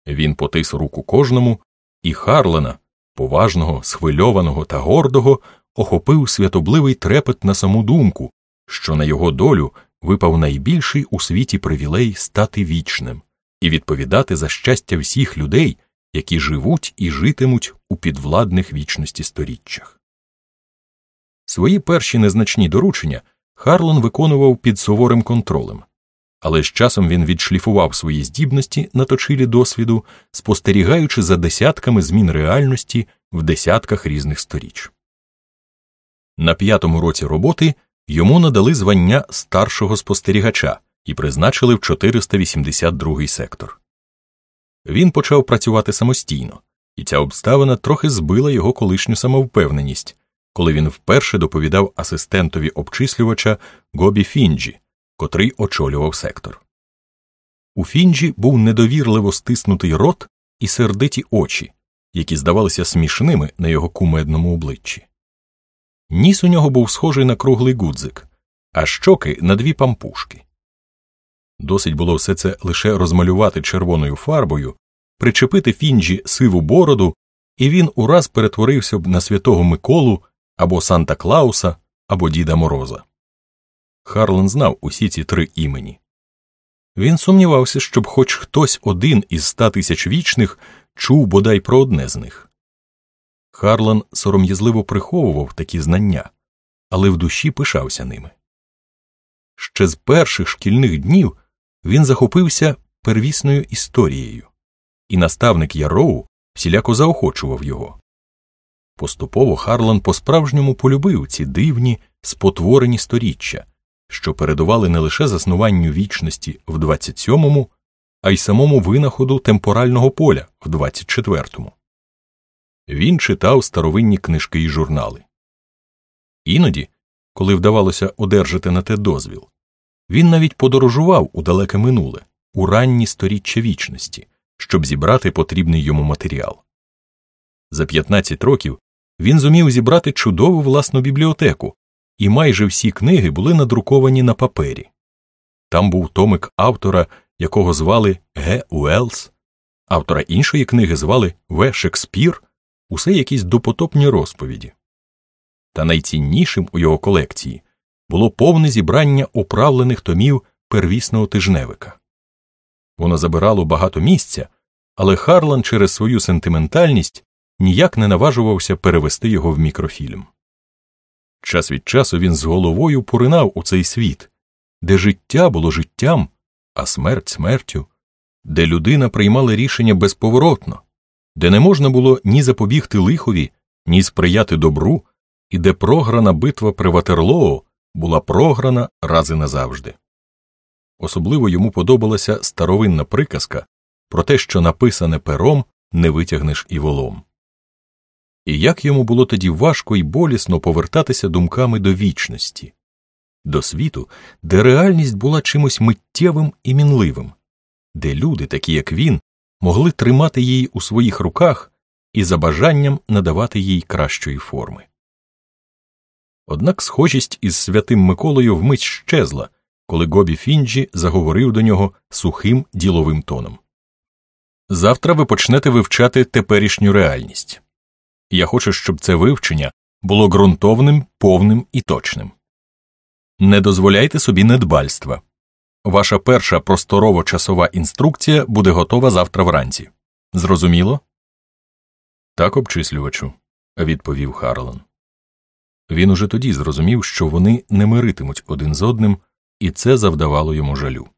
Він потис руку кожному, і Харлана, поважного, схвильованого та гордого, охопив святобливий трепет на саму думку, що на його долю випав найбільший у світі привілей стати вічним і відповідати за щастя всіх людей, які живуть і житимуть у підвладних вічності сторіччях. Свої перші незначні доручення Харлан виконував під суворим контролем, але з часом він відшліфував свої здібності на точилі досвіду, спостерігаючи за десятками змін реальності в десятках різних сторіч. На 5-му році роботи йому надали звання старшого спостерігача і призначили в 482-й сектор. Він почав працювати самостійно, і ця обставина трохи збила його колишню самовпевненість, коли він вперше доповідав асистентові обчислювача Гобі Фінджі, котрий очолював сектор. У Фінджі був недовірливо стиснутий рот і сердиті очі, які здавалися смішними на його кумедному обличчі. Ніс у нього був схожий на круглий гудзик, а щоки – на 2 пампушки. Досить було все це лише розмалювати червоною фарбою, причепити Фінджі сиву бороду, і він ураз перетворився б на Святого Миколу, або Санта-Клауса, або Діда Мороза. Харлан знав усі ці 3 імені. Він сумнівався, щоб хоч хтось один із 100 тисяч вічних чув бодай про одне з них. Харлан сором'язливо приховував такі знання, але в душі пишався ними. Ще з перших шкільних днів він захопився первісною історією, і наставник Ярроу всіляко заохочував його. Поступово Харлан по-справжньому полюбив ці дивні, спотворені сторіччя, що передували не лише заснуванню вічності в 27-му, а й самому винаходу темпорального поля в 24-му. Він читав старовинні книжки і журнали. Іноді, коли вдавалося одержати на те дозвіл, він навіть подорожував у далеке минуле, у ранні сторіччя вічності, щоб зібрати потрібний йому матеріал. За 15 років він зумів зібрати чудову власну бібліотеку, і майже всі книги були надруковані на папері. Там був томик автора, якого звали Г. Уеллс, автора іншої книги звали В. Шекспір, усе якісь допотопні розповіді. Та найціннішим у його колекції було повне зібрання оправлених томів первісного тижневика. Воно забирало багато місця, але Харлан через свою сентиментальність ніяк не наважувався перевести його в мікрофільм. Час від часу він з головою поринав у цей світ, де життя було життям, а смерть смертю, де людина приймала рішення безповоротно, де не можна було ні запобігти лихові, ні сприяти добру, і де програна битва при Ватерлоо була програна раз і назавжди. Особливо йому подобалася старовинна приказка про те, що написане пером не витягнеш і волом. І як йому було тоді важко і болісно повертатися думками до вічності, до світу, де реальність була чимось миттєвим і мінливим, де люди, такі як він, могли тримати її у своїх руках і за бажанням надавати їй кращої форми. Однак схожість із Святим Миколою вмить щезла, коли Гобі Фінджі заговорив до нього сухим діловим тоном. «Завтра ви почнете вивчати теперішню реальність. Я хочу, щоб це вивчення було ґрунтовним, повним і точним. Не дозволяйте собі недбальства. Ваша перша просторово-часова інструкція буде готова завтра вранці. Зрозуміло?» «Так, обчислювачу», – відповів Харлан. Він уже тоді зрозумів, що вони не миритимуть один з одним, і це завдавало йому жалю.